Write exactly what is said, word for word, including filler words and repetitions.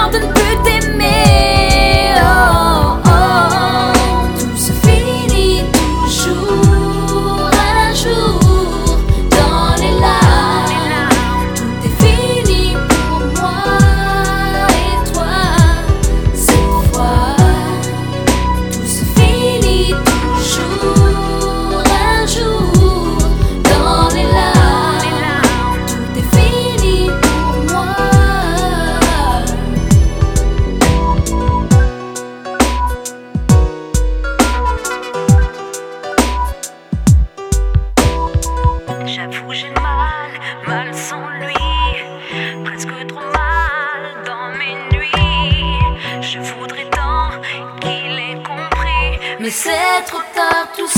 peur de ne plus t'aimer. Oh, oh, oh. Tout se finit toujours un jour dans les larmes. Tout est fini pour moi et toi. Cette fois, tout se finit toujours un jour dans les larmes. Tout est fini pour moi. J'avoue j'ai le mal, mal sans lui, presque trop mal dans mes nuits. Je voudrais tant qu'il ait compris, Mais c'est trop tard, tout